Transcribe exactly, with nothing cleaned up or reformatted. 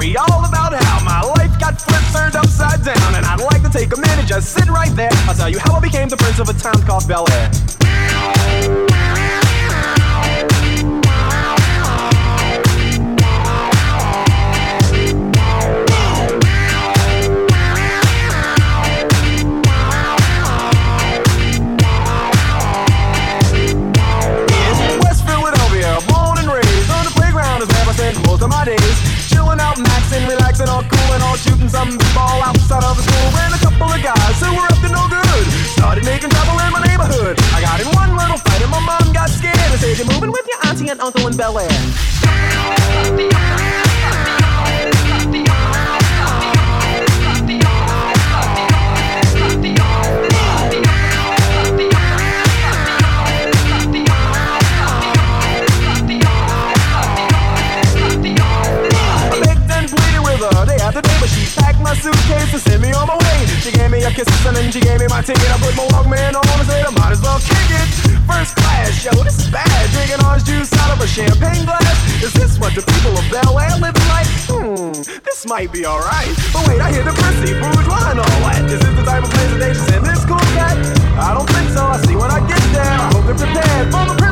story all about how my life got flipped, turned upside down. And I'd like to take a minute, just sit right there. I'll tell you how I became the prince of a town called Bel Air. Most of my days chilling out, maxing, relaxing, all cool and all shooting some ball outside of the school. When a couple of guys who were up to no good started making trouble in my neighborhood. I got in one little fight and my mom got scared and said, "You're moving with your auntie and uncle in Bel Air." Day after day, but she packed my suitcase to send me on my way. She gave me a kiss and then she gave me my ticket. I put my Walkman on and said I might as well kick it. First class, yo, this is bad. Drinking orange juice out of a champagne glass. Is this what the people of Bel Air live like? Hmm, this might be alright. But wait, I hear the prissy bourgeois and all that. This is the type of place that they should send this cool cat? I don't think so. I see when I get there. I hope they're prepared for the